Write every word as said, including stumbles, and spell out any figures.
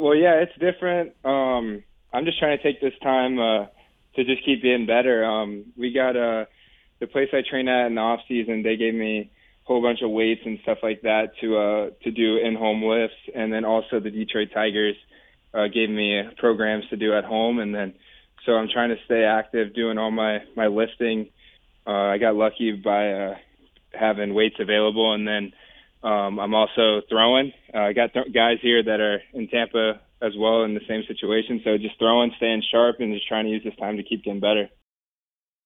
Well, yeah, it's different. Um, I'm just trying to take this time uh, to just keep getting better. Um, we got uh, the place I train at in the off season. They gave me a whole bunch of weights and stuff like that to uh, to do in-home lifts, and then also the Detroit Tigers uh, gave me programs to do at home, and then so I'm trying to stay active, doing all my my lifting. Uh, I got lucky by uh, having weights available, and then um, I'm also throwing. Uh, I got th- guys here that are in Tampa as well in the same situation. So just throwing, staying sharp, and just trying to use this time to keep getting better.